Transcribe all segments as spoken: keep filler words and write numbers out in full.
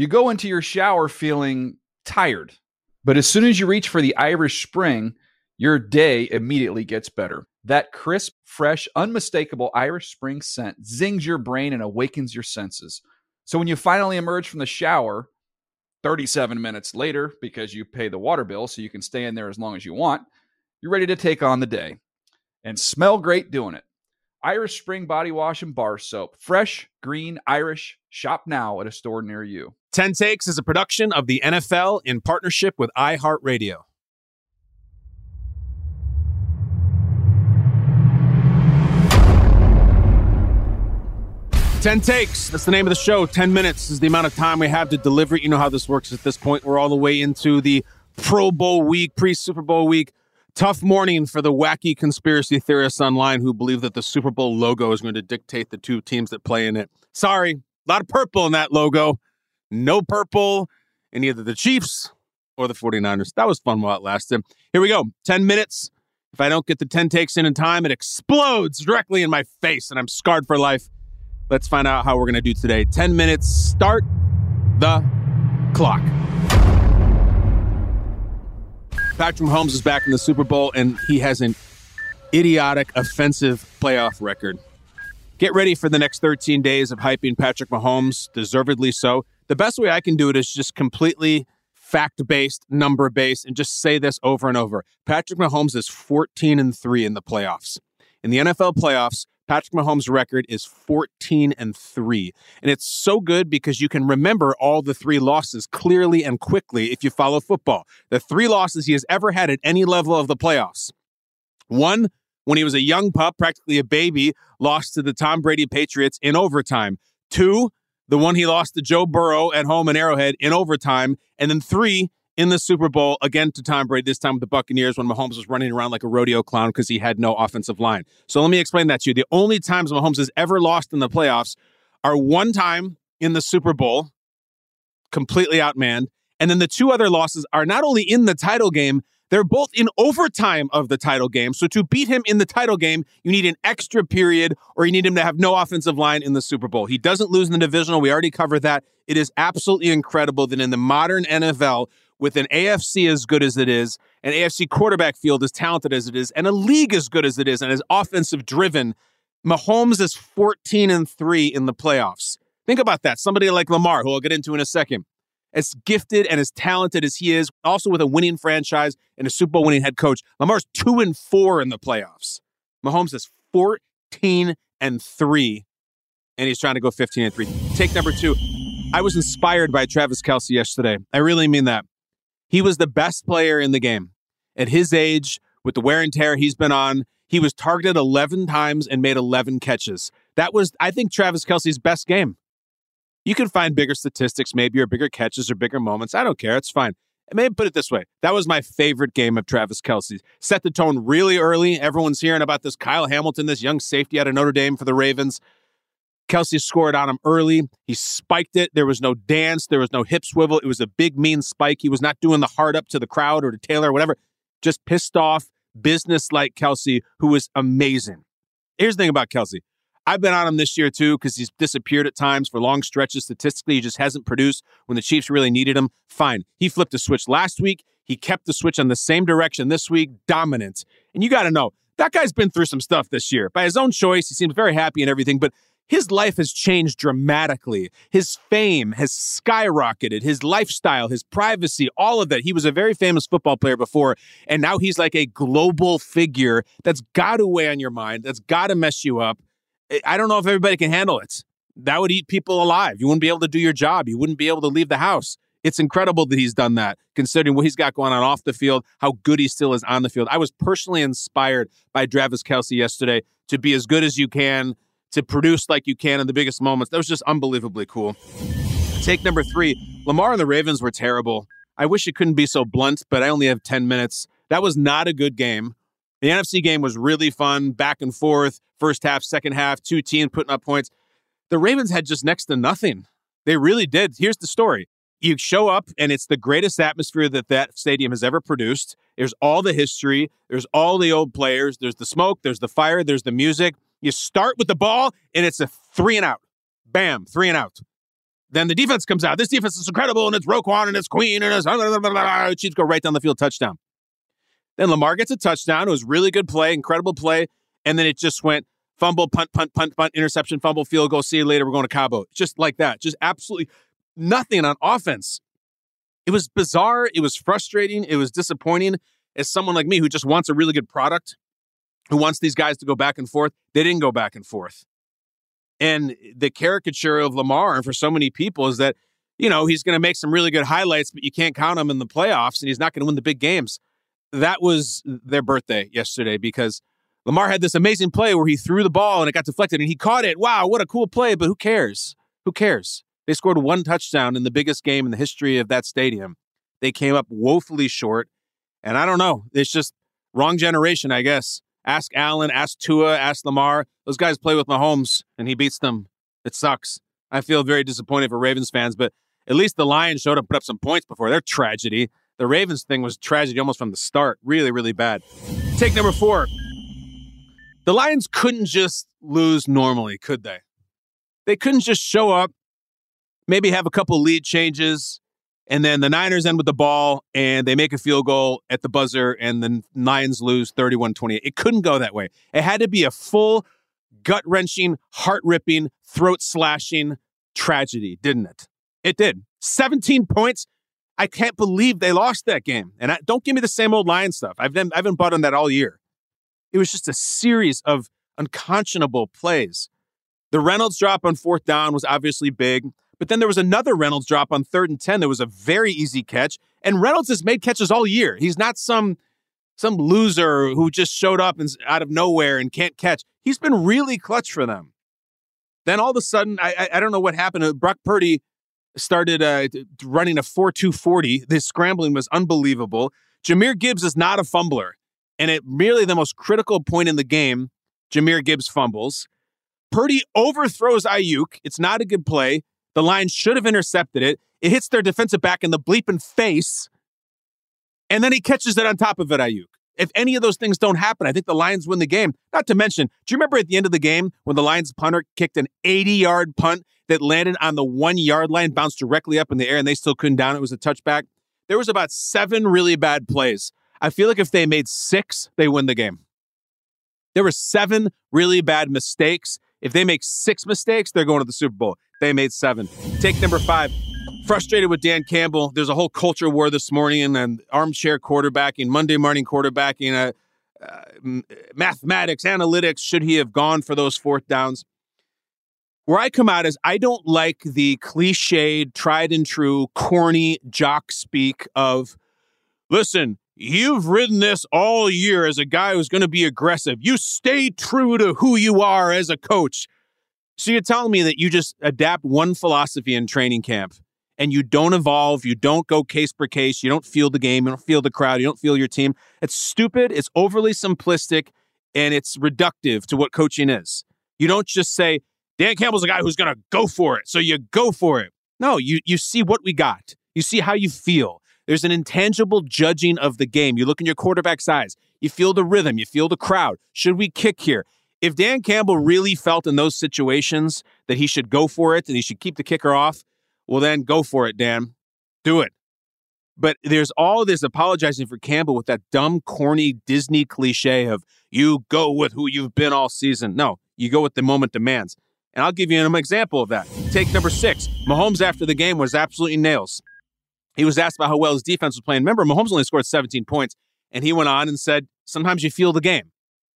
You go into your shower feeling tired, but as soon as you reach for the Irish Spring, your day immediately gets better. That crisp, fresh, unmistakable Irish Spring scent zings your brain and awakens your senses. So when you finally emerge from the shower, thirty-seven minutes later, because you pay the water bill so you can stay in there as long as you want, you're ready to take on the day and smell great doing it. Irish Spring Body Wash and Bar Soap. Fresh, green, Irish. Shop now at a store near you. ten Takes is a production of the N F L in partnership with iHeartRadio. ten Takes. That's the name of the show. ten minutes is the amount of time we have to deliver it. You know how this works at this point. We're all the way into the Pro Bowl week, pre-Super Bowl week. Tough morning for the wacky conspiracy theorists online who believe that the Super Bowl logo is going to dictate the two teams that play in it. Sorry, a lot of purple in that logo. No purple in either the Chiefs or the 49ers. That was fun while it lasted. Here we go. ten minutes. If I don't get the ten takes in in time, it explodes directly in my face and I'm scarred for life. Let's find out how we're going to do today. ten minutes. Start the clock. Patrick Mahomes is back in the Super Bowl, and he has an idiotic, offensive playoff record. Get ready for the next thirteen days of hyping Patrick Mahomes, deservedly so. The best way I can do it is just completely fact-based, number-based, and just say this over and over. Patrick Mahomes is fourteen and three in the playoffs. In the N F L playoffs, Patrick Mahomes' record is fourteen and three. And it's so good because you can remember all the three losses clearly and quickly if you follow football. The three losses he has ever had at any level of the playoffs. One, when he was a young pup, practically a baby, lost to the Tom Brady Patriots in overtime. Two, the one he lost to Joe Burrow at home in Arrowhead in overtime. And then three, in the Super Bowl, again to Tom Brady, this time with the Buccaneers when Mahomes was running around like a rodeo clown because he had no offensive line. So let me explain that to you. The only times Mahomes has ever lost in the playoffs are one time in the Super Bowl, completely outmanned, and then the two other losses are not only in the title game, they're both in overtime of the title game. So to beat him in the title game, you need an extra period or you need him to have no offensive line in the Super Bowl. He doesn't lose in the divisional. We already covered that. It is absolutely incredible that in the modern N F L, with an A F C as good as it is, an A F C quarterback field as talented as it is, and a league as good as it is and as offensive driven, Mahomes is fourteen and three in the playoffs. Think about that. Somebody like Lamar, who I'll get into in a second, as gifted and as talented as he is, also with a winning franchise and a Super Bowl winning head coach, Lamar's two and four in the playoffs. Mahomes is fourteen and three, and he's trying to go fifteen and three. Take number two. I was inspired by Travis Kelce yesterday. I really mean that. He was the best player in the game. At his age, with the wear and tear he's been on, he was targeted eleven times and made eleven catches. That was, I think, Travis Kelce's best game. You can find bigger statistics, maybe, or bigger catches or bigger moments. I don't care. It's fine. Maybe put it this way. That was my favorite game of Travis Kelce's. Set the tone really early. Everyone's hearing about this Kyle Hamilton, this young safety out of Notre Dame for the Ravens. Kelce scored on him early. He spiked it. There was no dance. There was no hip swivel. It was a big, mean spike. He was not doing the hard up to the crowd or to Taylor or whatever. Just pissed off, business-like Kelce, who was amazing. Here's the thing about Kelce. I've been on him this year, too, because he's disappeared at times for long stretches. Statistically, he just hasn't produced when the Chiefs really needed him. Fine. He flipped the switch last week. He kept the switch on the same direction this week. Dominant. And you got to know, that guy's been through some stuff this year. By his own choice, he seems very happy and everything, but his life has changed dramatically. His fame has skyrocketed. His lifestyle, his privacy, all of that. He was a very famous football player before, and now he's like a global figure that's got to weigh on your mind, that's got to mess you up. I don't know if everybody can handle it. That would eat people alive. You wouldn't be able to do your job. You wouldn't be able to leave the house. It's incredible that he's done that, considering what he's got going on off the field, how good he still is on the field. I was personally inspired by Travis Kelce yesterday to be as good as you can, to produce like you can in the biggest moments. That was just unbelievably cool. Take number three. Lamar and the Ravens were terrible. I wish it couldn't be so blunt, but I only have ten minutes. That was not a good game. The N F C game was really fun, back and forth, first half, second half, two teams putting up points. The Ravens had just next to nothing. They really did. Here's the story. You show up, and it's the greatest atmosphere that that stadium has ever produced. There's all the history. There's all the old players. There's the smoke. There's the fire. There's the music. You start with the ball, and it's a three and out. Bam, three and out. then the defense comes out. This defense is incredible, and it's Roquan, and it's Queen, and it's blah, blah, blah, blah. Chiefs go right down the field, touchdown. Then Lamar gets a touchdown. It was really good play, incredible play, and then it just went fumble, punt, punt, punt, punt, interception, fumble, field goal. See you later. We're going to Cabo. Just like that. Just absolutely nothing on offense. It was bizarre. It was frustrating. It was disappointing. As someone like me who just wants a really good product, who wants these guys to go back and forth, they didn't go back and forth. And the caricature of Lamar, and for so many people, is that, you know, he's going to make some really good highlights, but you can't count him in the playoffs, and he's not going to win the big games. That was their birthday yesterday, because Lamar had this amazing play where he threw the ball and it got deflected and he caught it. Wow, what a cool play, but who cares? Who cares? They scored one touchdown in the biggest game in the history of that stadium. They came up woefully short, and I don't know. It's just wrong generation, I guess. Ask Allen, ask Tua, ask Lamar. Those guys play with Mahomes, and he beats them. It sucks. I feel very disappointed for Ravens fans, but at least the Lions showed up and put up some points before. They're tragedy. The Ravens thing was tragedy almost from the start. Really, really bad. Take number four. The Lions couldn't just lose normally, could they? They couldn't just show up, maybe have a couple lead changes, and then the Niners end with the ball, and they make a field goal at the buzzer, and the Lions lose thirty-one twenty-eight. It couldn't go that way. It had to be a full, gut-wrenching, heart-ripping, throat-slashing tragedy, didn't it? It did. seventeen points. I can't believe they lost that game. And I, don't give me the same old Lions stuff. I've been, I've been bought on that all year. It was just a series of unconscionable plays. The Reynolds drop on fourth down was obviously big. But then there was another Reynolds drop on third and ten. There was a very easy catch. And Reynolds has made catches all year. He's not some, some loser who just showed up and, out of nowhere and can't catch. He's been really clutch for them. Then all of a sudden, I, I, I don't know what happened. Brock Purdy started uh, running a four two forty. This scrambling was unbelievable. Jahmyr Gibbs is not a fumbler. And at merely the most critical point in the game, Jahmyr Gibbs fumbles. Purdy overthrows Ayuk. It's not a good play. The Lions should have intercepted it. It hits their defensive back in the bleeping face. And then he catches it on top of it, Ayuk. If any of those things don't happen, I think the Lions win the game. Not to mention, do you remember at the end of the game when the Lions punter kicked an eighty-yard punt that landed on the one-yard line, bounced directly up in the air, and they still couldn't down it? It was a touchback. There was about seven really bad plays. I feel like if they made six, they win the game. There were seven really bad mistakes. If they make six mistakes, they're going to the Super Bowl. They made seven. Take number five. Frustrated with Dan Campbell. There's a whole culture war this morning and armchair quarterbacking, Monday morning quarterbacking, uh, uh, mathematics, analytics. Should he have gone for those fourth downs? Where I come out is I don't like the cliched, tried and true, corny jock speak of, listen, you've ridden this all year as a guy who's going to be aggressive. You stay true to who you are as a coach. So you're telling me that you just adapt one philosophy in training camp and you don't evolve, you don't go case per case, you don't feel the game, you don't feel the crowd, you don't feel your team. It's stupid, it's overly simplistic, and it's reductive to what coaching is. You don't just say, Dan Campbell's a guy who's going to go for it, so you go for it. No, you you see what we got. You see how you feel. There's an intangible judging of the game. You look in your quarterback's eyes. You feel the rhythm. You feel the crowd. Should we kick here? If Dan Campbell really felt in those situations that he should go for it and he should keep the kicker off, well, then go for it, Dan. Do it. But there's all this apologizing for Campbell with that dumb, corny Disney cliche of you go with who you've been all season. No, you go with the moment demands. And I'll give you an example of that. Take number six. Mahomes after the game was absolutely nails. He was asked about how well his defense was playing. Remember, Mahomes only scored seventeen points. And he went on and said, sometimes you feel the game.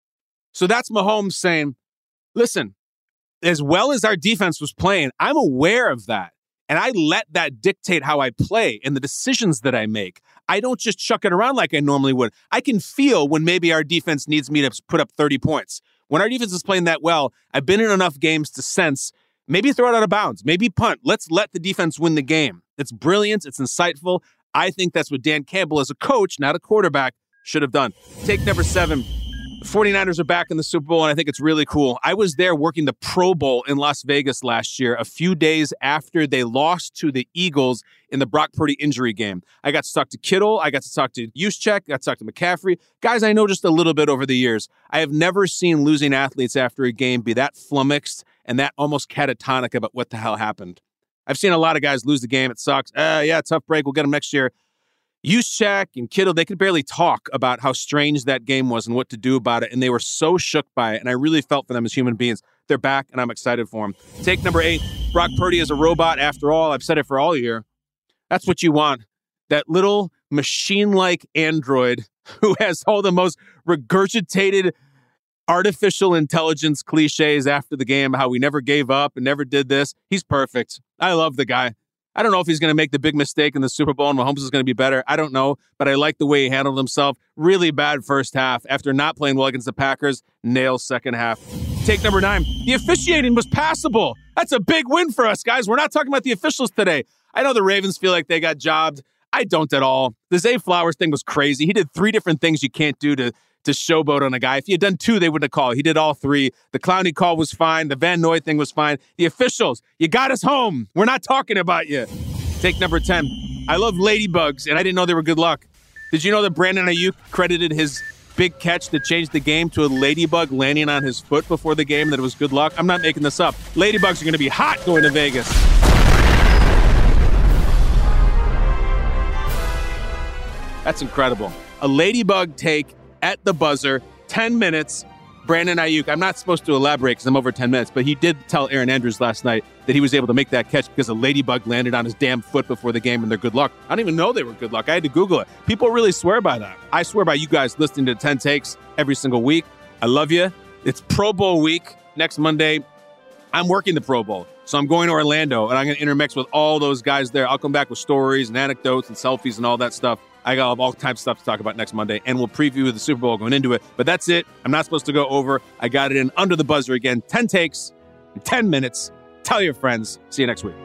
So that's Mahomes saying, listen, as well as our defense was playing, I'm aware of that. And I let that dictate how I play and the decisions that I make. I don't just chuck it around like I normally would. I can feel when maybe our defense needs me to put up thirty points. When our defense is playing that well, I've been in enough games to sense, maybe throw it out of bounds, maybe punt. Let's let the defense win the game. It's brilliant. It's insightful. I think that's what Dan Campbell as a coach, not a quarterback, should have done. Take number seven. The 49ers are back in the Super Bowl, and I think it's really cool. I was there working the Pro Bowl in Las Vegas last year, a few days after they lost to the Eagles in the Brock Purdy injury game. I got to talk to Kittle. I got to talk to Juszczyk. I got to talk to McCaffrey. Guys I know just a little bit over the years. I have never seen losing athletes after a game be that flummoxed and that almost catatonic about what the hell happened. I've seen a lot of guys lose the game. It sucks. Uh, yeah, tough break. We'll get them next year. Juszczyk and Kittle, they could barely talk about how strange that game was and what to do about it, and they were so shook by it, and I really felt for them as human beings. They're back, and I'm excited for them. Take number eight, Brock Purdy is a robot after all. I've said it for all year. That's what you want. That little machine-like android who has all the most regurgitated artificial intelligence cliches after the game, how we never gave up and never did this. He's perfect. I love the guy. I don't know if he's going to make the big mistake in the Super Bowl and Mahomes is going to be better. I don't know, but I like the way he handled himself. Really bad first half. After not playing well against the Packers, nails second half. Take number nine. The officiating was passable. That's a big win for us, guys. We're not talking about the officials today. I know the Ravens feel like they got jobbed. I don't at all. The Zay Flowers thing was crazy. He did three different things you can't do to to showboat on a guy. If he had done two, they wouldn't have called. He did all three. The Clowney call was fine. The Van Noy thing was fine. The officials, you got us home. We're not talking about you. Take number ten. I love ladybugs, and I didn't know they were good luck. Did you know that Brandon Ayuk credited his big catch that changed the game to a ladybug landing on his foot before the game, that it was good luck? I'm not making this up. Ladybugs are going to be hot going to Vegas. That's incredible. A ladybug take at the buzzer, ten minutes. Brandon Ayuk, I'm not supposed to elaborate because I'm over ten minutes, but he did tell Aaron Andrews last night that he was able to make that catch because a ladybug landed on his damn foot before the game, and they're good luck. I don't even know they were good luck. I had to Google it. People really swear by that. I swear by you guys listening to ten Takes every single week. I love you. It's Pro Bowl week next Monday. I'm working the Pro Bowl, so I'm going to Orlando, and I'm going to intermix with all those guys there. I'll come back with stories and anecdotes and selfies and all that stuff. I got all kinds of stuff to talk about next Monday, and we'll preview the Super Bowl going into it. But that's it. I'm not supposed to go over. I got it in under the buzzer again. ten takes in ten minutes. Tell your friends. See you next week.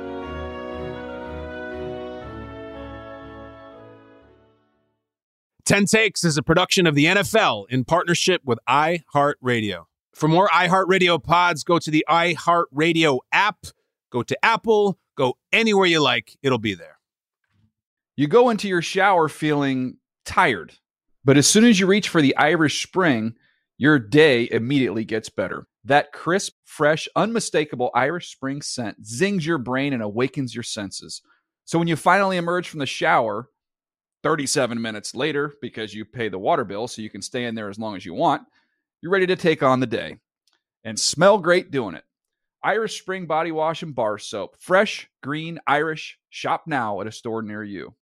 ten Takes is a production of the N F L in partnership with iHeartRadio. For more iHeartRadio pods, go to the iHeartRadio app. Go to Apple. Go anywhere you like. It'll be there. You go into your shower feeling tired, but as soon as you reach for the Irish Spring, your day immediately gets better. That crisp, fresh, unmistakable Irish Spring scent zings your brain and awakens your senses. So when you finally emerge from the shower, thirty-seven minutes later, because you pay the water bill so you can stay in there as long as you want, you're ready to take on the day and smell great doing it. Irish Spring Body Wash and Bar Soap. Fresh, green, Irish. Shop now at a store near you.